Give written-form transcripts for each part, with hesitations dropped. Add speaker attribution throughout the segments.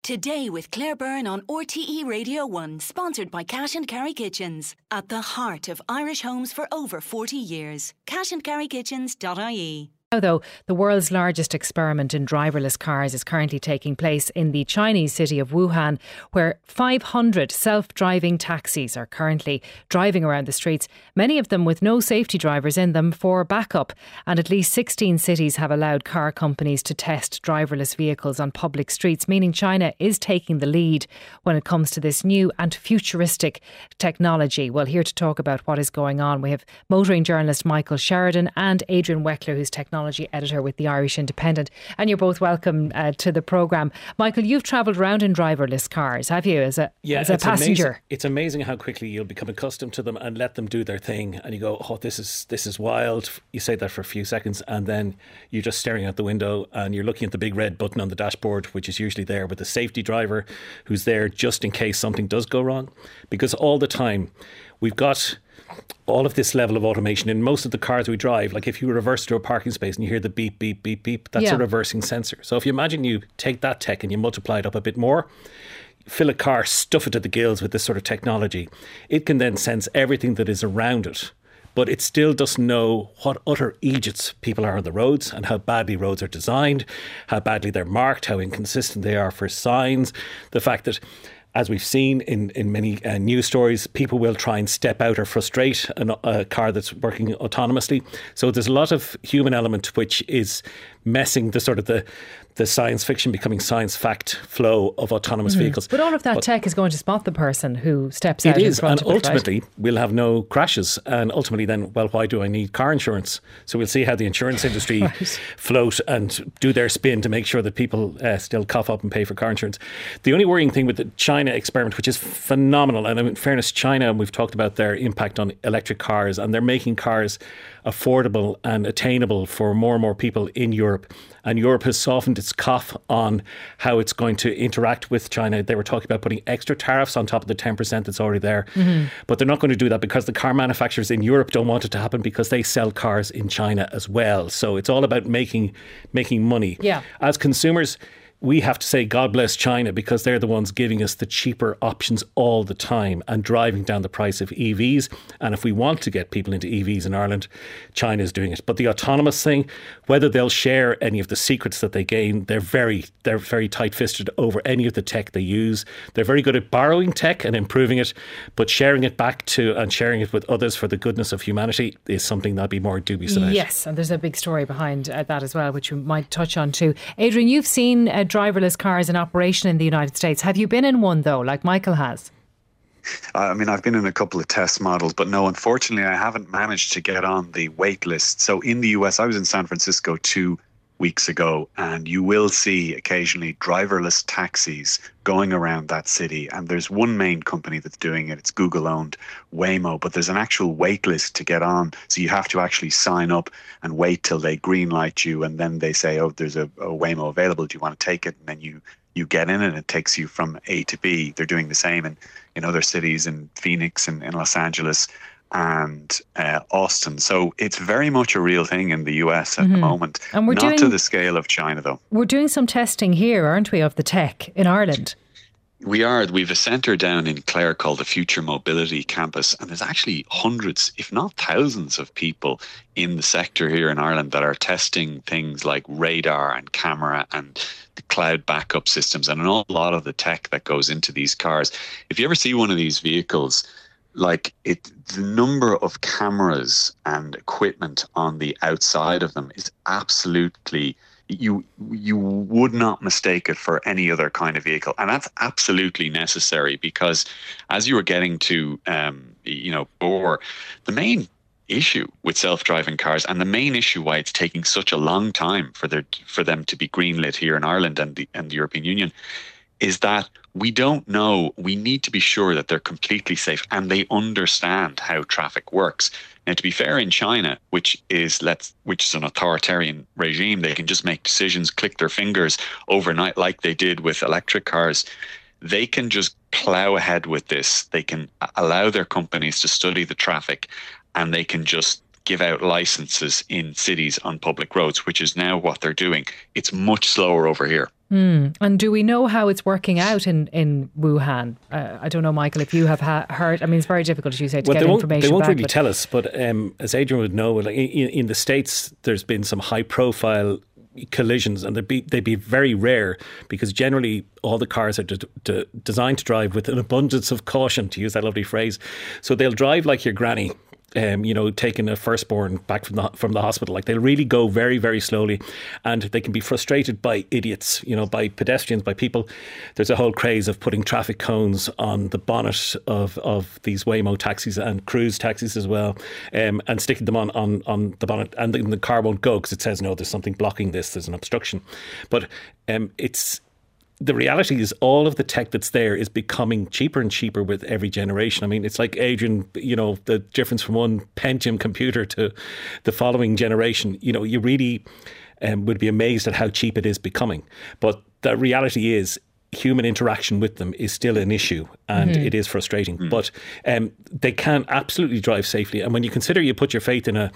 Speaker 1: Today with Claire Byrne on RTE Radio 1, sponsored by Cash and Carry Kitchens. At the heart of Irish homes for over 40 years. cashandcarrykitchens.ie.
Speaker 2: Now, though, the world's largest experiment in driverless cars is currently taking place in the Chinese city of Wuhan, where 500 self-driving taxis are currently driving around the streets, many of them with no safety drivers in them for backup. And at least 16 cities have allowed car companies to test driverless vehicles on public streets, meaning China is taking the lead when it comes to this new and futuristic technology. Well, here to talk about what is going on, we have motoring journalist Michael Sheridan and Adrian Weckler, who's technology editor with the Irish Independent. And you're both welcome to the programme. Michael, you've travelled around in driverless cars, have you, as a passenger?
Speaker 3: It's amazing how quickly you'll become accustomed to them and let them do their thing. And you go, oh, this is wild. You say that for a few seconds and then you're just staring out the window and you're looking at the big red button on the dashboard, which is usually there with the safety driver who's there just in case something does go wrong. Because all the time we've got all of this level of automation in most of the cars we drive. Like if you reverse to a parking space and you hear the beep, beep, beep, beep, that's a reversing sensor. So if you imagine you take that tech and you multiply it up a bit more, fill a car, stuff it to the gills with this sort of technology, it can then sense everything that is around it. But it still doesn't know what utter idiots people are on the roads and how badly roads are designed, how badly they're marked, how inconsistent they are for signs. The fact that, as we've seen in many news stories, people will try and step out or frustrate a car that's working autonomously. So there's a lot of human element which is messing the science fiction becoming science fact flow of autonomous vehicles.
Speaker 2: But all of that tech is going to spot the person who steps out in front of it.
Speaker 3: And ultimately we'll have no crashes. And ultimately then, well, why do I need car insurance? So we'll see how the insurance industry float and do their spin to make sure that people still cough up and pay for car insurance. The only worrying thing with the China experiment, which is phenomenal, and in fairness, China, and we've talked about their impact on electric cars, and they're making cars affordable and attainable for more and more people in Europe. And Europe has softened its cough on how it's going to interact with China. They were talking about putting extra tariffs on top of the 10% that's already there. But they're not going to do that because the car manufacturers in Europe don't want it to happen because they sell cars in China as well. So it's all about making money.
Speaker 2: Yeah.
Speaker 3: As consumers, we have to say God bless China because they're the ones giving us the cheaper options all the time and driving down the price of EVs. And if we want to get people into EVs in Ireland, China is doing it. But the autonomous thing, whether they'll share any of the secrets that they gain, they're very tight-fisted over any of the tech they use. They're very good at borrowing tech and improving it, but sharing it back to and sharing it with others for the goodness of humanity is something that I'd be more dubious about.
Speaker 2: Yes, and there's a big story behind that as well, which we might touch on too. Adrian, you've seen driverless cars in operation in the United States. Have you been in one though, like Michael has?
Speaker 4: I mean, I've been in a couple of test models, but no, unfortunately, I haven't managed to get on the wait list. So in the US, I was in San Francisco 2 weeks ago, and you will see occasionally driverless taxis going around that city. And there's one main company that's doing it. It's Google owned, Waymo, but there's an actual wait list to get on. So you have to actually sign up and wait till they green light you. And then they say, oh, there's a Waymo available. Do you want to take it? And then you get in and it takes you from A to B. They're doing the same in other cities, in Phoenix and in Los Angeles and Austin. So it's very much a real thing in the US at the moment. And we're not to the scale of China, though.
Speaker 2: We're doing some testing here, aren't we, of the tech in Ireland?
Speaker 4: We are. We've a centre down in Clare called the Future Mobility Campus, and there's actually hundreds, if not thousands, of people in the sector here in Ireland that are testing things like radar and camera and the cloud backup systems and an awful lot of the tech that goes into these cars. If you ever see one of these vehicles, the number of cameras and equipment on the outside of them is absolutely, you would not mistake it for any other kind of vehicle. And that's absolutely necessary because as you were getting to, before, the main issue with self-driving cars and the main issue why it's taking such a long time for them to be greenlit here in Ireland and the European Union is that we don't know. We need to be sure that they're completely safe and they understand how traffic works. Now, to be fair, in China, which is an authoritarian regime, they can just make decisions, click their fingers overnight like they did with electric cars. They can just plow ahead with this. They can allow their companies to study the traffic and they can just give out licenses in cities on public roads, which is now what they're doing. It's much slower over here.
Speaker 2: And do we know how it's working out in Wuhan? I don't know, Michael, if you have heard. I mean, it's very difficult, as you say, to get information.
Speaker 3: They won't
Speaker 2: back,
Speaker 3: really tell us, but as Adrian would know, like in the States, there's been some high-profile collisions, and they'd be very rare because generally all the cars are designed to drive with an abundance of caution, to use that lovely phrase. So they'll drive like your granny. Taking a firstborn back from the hospital, like they'll really go very, very slowly, and they can be frustrated by idiots, by pedestrians, by people. There's a whole craze of putting traffic cones on the bonnet of these Waymo taxis and cruise taxis as well, and sticking them on the bonnet, and then the car won't go because it says, no, there's something blocking this, there's an obstruction. But the reality is all of the tech that's there is becoming cheaper and cheaper with every generation. I mean, it's like, Adrian, the difference from one Pentium computer to the following generation, you really would be amazed at how cheap it is becoming. But the reality is human interaction with them is still an issue, and it is frustrating. But they can absolutely drive safely. And when you consider you put your faith in an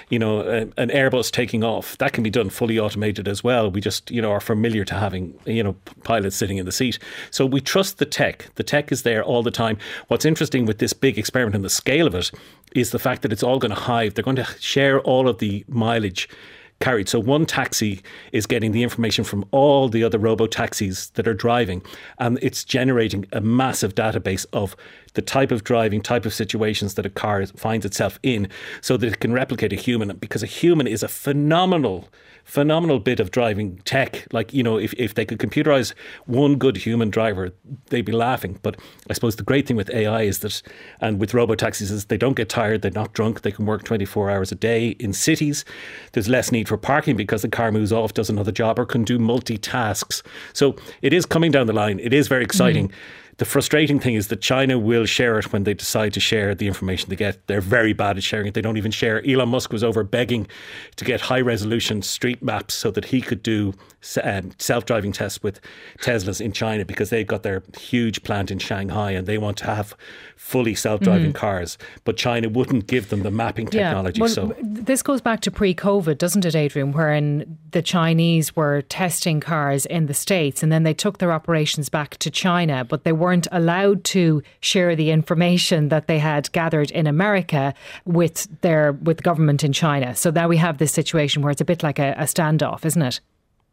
Speaker 3: Airbus taking off, that can be done fully automated as well. We just are familiar to having pilots sitting in the seat. So we trust the tech. The tech is there all the time. What's interesting with this big experiment and the scale of it is the fact that it's all going to hive. They're going to share all of the mileage carried. So one taxi is getting the information from all the other robo-taxis that are driving, and it's generating a massive database of the type of driving, type of situations that a car finds itself in, so that it can replicate a human, because a human is a phenomenal bit of driving tech. Like, if they could computerize one good human driver, they'd be laughing. But I suppose the great thing with AI is that, and with robo-taxis, is they don't get tired, they're not drunk, they can work 24 hours a day. In cities, there's less need for parking because the car moves off, does another job, or can do multitasks. So it is coming down the line. It is very exciting. The frustrating thing is that China will share it when they decide to share the information they get. They're very bad at sharing it. They don't even share. Elon Musk was over begging to get high-resolution street maps so that he could do self-driving tests with Teslas in China, because they've got their huge plant in Shanghai and they want to have fully self-driving cars. But China wouldn't give them the mapping technology.
Speaker 2: Yeah. Well, this goes back to pre-COVID, doesn't it, Adrian, wherein the Chinese were testing cars in the States and then they took their operations back to China, but they weren't allowed to share the information that they had gathered in America with the government in China. So now we have this situation where it's a bit like a standoff, isn't it?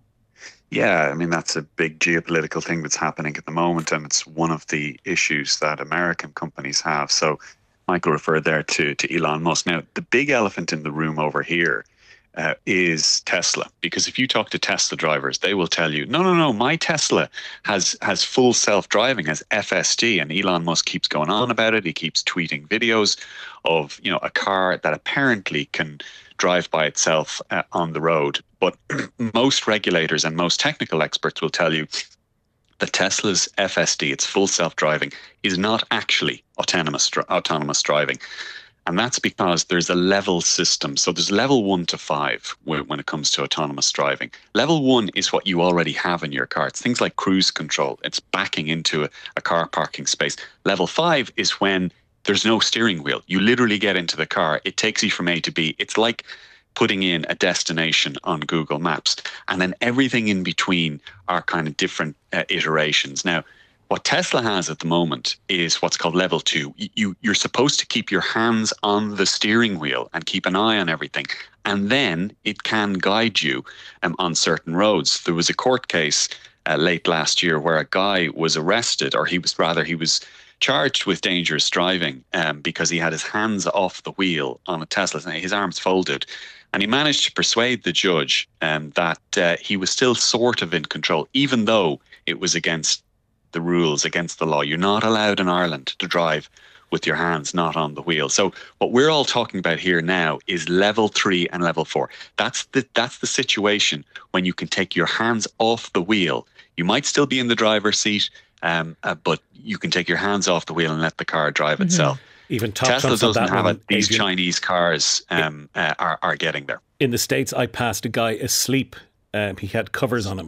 Speaker 4: Yeah, I mean, that's a big geopolitical thing that's happening at the moment, and it's one of the issues that American companies have. So Michael referred there to Elon Musk. Now, the big elephant in the room over here is Tesla, because if you talk to Tesla drivers, they will tell you, no, my Tesla has full self-driving, has FSD, and Elon Musk keeps going on about it. He keeps tweeting videos of a car that apparently can drive by itself on the road. But most regulators and most technical experts will tell you that Tesla's FSD, its full self-driving, is not actually autonomous driving. And that's because there's a level system. So there's level 1 to 5 when it comes to autonomous driving. Level 1 is what you already have in your car. It's things like cruise control. It's backing into a car parking space. Level 5 is when there's no steering wheel. You literally get into the car. It takes you from A to B. It's like putting in a destination on Google Maps. And then everything in between are kind of different iterations. Now, what Tesla has at the moment is what's called level 2. You're supposed to keep your hands on the steering wheel and keep an eye on everything. And then it can guide you on certain roads. There was a court case late last year where a guy was arrested, or he was charged with dangerous driving because he had his hands off the wheel on a Tesla, his arms folded. And he managed to persuade the judge that he was still sort of in control, even though it was against the rules, against the law. You're not allowed in Ireland to drive with your hands not on the wheel. So what we're all talking about here now is level 3 and level 4. That's the situation when you can take your hands off the wheel. You might still be in the driver's seat, but you can take your hands off the wheel and let the car drive itself.
Speaker 3: Even
Speaker 4: Tesla doesn't have it. These Chinese cars are getting there.
Speaker 3: In the States, I passed a guy asleep. He had covers on him.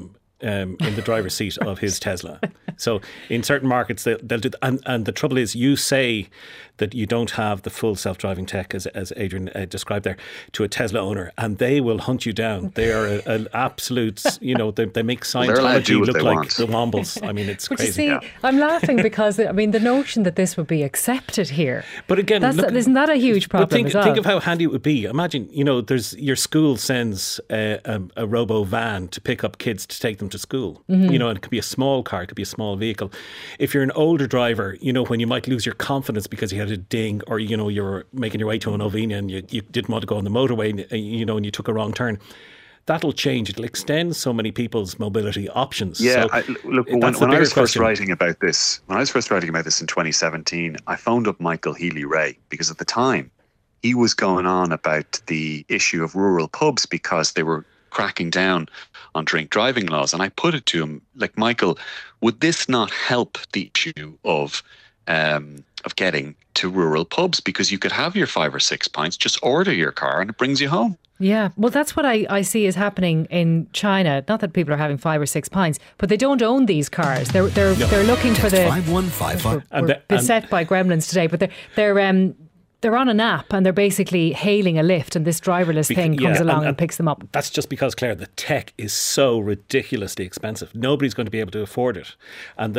Speaker 3: in the driver's seat of his Tesla. So in certain markets, they'll do that. And the trouble is, you say that you don't have the full self-driving tech, as Adrian described there, to a Tesla owner, and they will hunt you down. They are an absolute, they make Scientology look like the Wombles. I mean, it's crazy.
Speaker 2: You see, I'm laughing because, the notion that this would be accepted here.
Speaker 3: But again,
Speaker 2: isn't that a huge problem as well?
Speaker 3: Think of how handy it would be. Imagine, your school sends a robo van to pick up kids to take them to school. And it could be a small car, it could be a small vehicle. If you're an older driver, when you might lose your confidence because you had a ding, or you're making your way to an Ovina and you didn't want to go on the motorway, and you took a wrong turn. That'll change. It'll extend so many people's mobility options.
Speaker 4: Yeah, when I was first writing about this in 2017, I phoned up Michael Healy-Rae, because at the time he was going on about the issue of rural pubs because they were cracking down on drink driving laws. And I put it to him, like, Michael, would this not help the issue of getting to rural pubs? Because you could have your 5 or 6 pints, just order your car and it brings you home.
Speaker 2: Yeah, well, that's what I see is happening in China. Not that people are having 5 or 6 pints, but they don't own these cars. They're looking for the
Speaker 5: 5155.
Speaker 2: We're beset by gremlins today, but they're on an app and they're basically hailing a lift, and this driverless thing comes along and picks them up.
Speaker 3: That's just because, Claire, the tech is so ridiculously expensive. Nobody's going to be able to afford it, and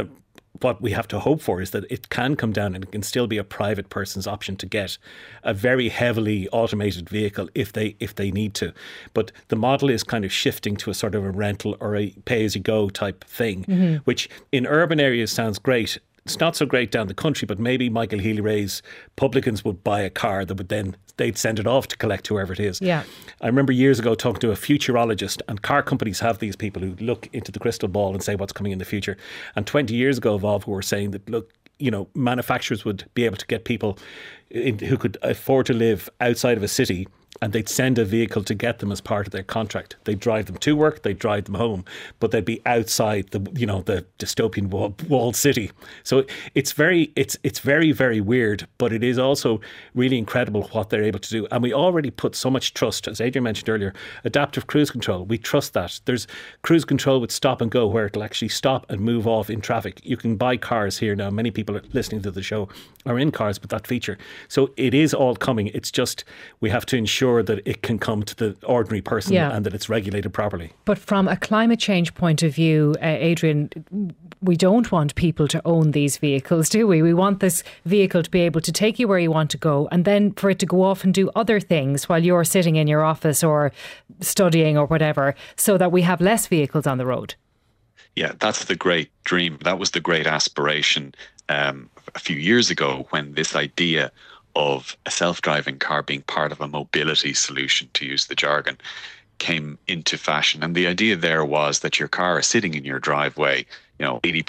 Speaker 3: what we have to hope for is that it can come down and it can still be a private person's option to get a very heavily automated vehicle if they need to. But the model is kind of shifting to a sort of a rental or a pay-as-you-go type thing, which in urban areas sounds great. It's not so great down the country, but maybe Michael Healy-Rae's publicans would buy a car that would then, they'd send it off to collect whoever it is.
Speaker 2: Yeah.
Speaker 3: I remember years ago talking to a futurologist, and car companies have these people who look into the crystal ball and say what's coming in the future. And 20 years ago, Volvo were saying that, look, manufacturers would be able to get people who could afford to live outside of a city, and they'd send a vehicle to get them as part of their contract. They'd drive them to work, they'd drive them home, but they'd be outside the dystopian walled city. So it's very, very weird, but it is also really incredible what they're able to do. And we already put so much trust, as Adrian mentioned earlier, adaptive cruise control. We trust that. There's cruise control with stop and go, where it'll actually stop and move off in traffic. You can buy cars here now. Many people listening to the show are in cars with that feature. So it is all coming. It's just we have to ensure that it can come to the ordinary person and that it's regulated properly.
Speaker 2: But from a climate change point of view, Adrian, we don't want people to own these vehicles, do we? We want this vehicle to be able to take you where you want to go, and then for it to go off and do other things while you're sitting in your office or studying or whatever, so that we have less vehicles on the road.
Speaker 4: Yeah, that's the great dream. That was the great aspiration a few years ago, when this idea of a self-driving car being part of a mobility solution, to use the jargon, came into fashion. And the idea there was that your car is sitting in your driveway, 80%,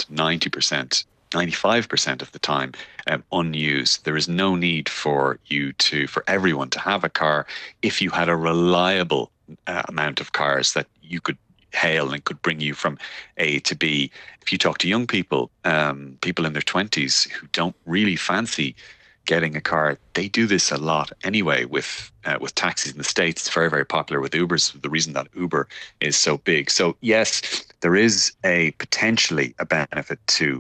Speaker 4: 90%, 95% of the time unused. There is no need for everyone to have a car if you had a reliable amount of cars that you could hail and could bring you from A to B. If you talk to young people, people in their 20s who don't really fancy getting a car, they do this a lot anyway with taxis in the States. It's very, very popular with Ubers, the reason that Uber is so big. So yes, there is potentially a benefit to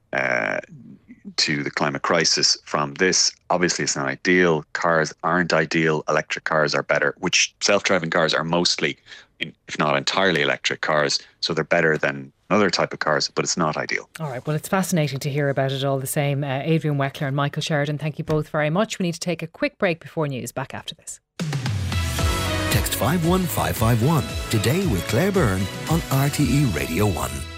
Speaker 4: the climate crisis from this. Obviously, it's not ideal. Cars aren't ideal. Electric cars are better, which self-driving cars are mostly, if not entirely, electric cars. So they're better than another type of cars, but it's not ideal.
Speaker 2: All right, well, it's fascinating to hear about it all the same. Adrian Weckler and Michael Sheridan, thank you both very much. We need to take a quick break before news. Back after this.
Speaker 5: Text 51551 today with Claire Byrne on RTE Radio 1.